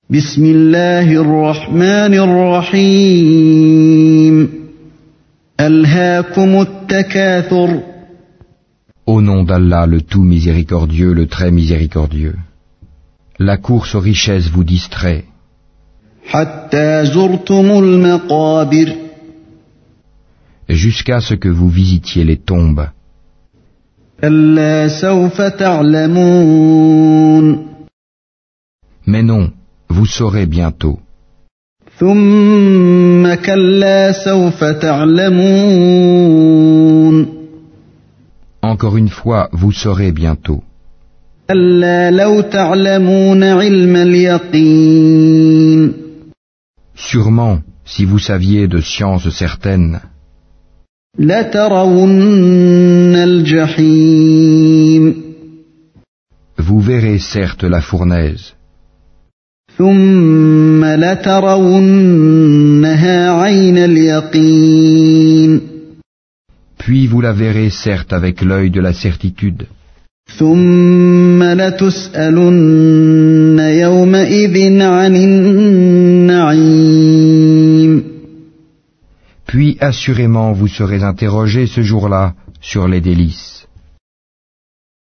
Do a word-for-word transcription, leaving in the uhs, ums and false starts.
بسم الله الرحمن الرحيم ألهاكم التكاثر Au nom d'Allah, le tout miséricordieux, le très miséricordieux. La course aux richesses vous distrait. حتى زرتم المقابر Jusqu'à ce que vous visitiez les tombes. كلا سوف تعلمون Mais non, vous saurez bientôt. ثم كلا سوف تعلمون Encore une fois, vous saurez bientôt. كلا لو تعلمون علم اليقين Sûrement, si vous saviez de sciences certaines, لترون الجحيم vous verrez certes la fournaise. ثم لترونها عين اليقين Puis vous la verrez certes avec l'œil de la certitude. ثم لتسألن يومئذ عن النعيم Puis assurément vous serez interrogés ce jour-là sur les délices.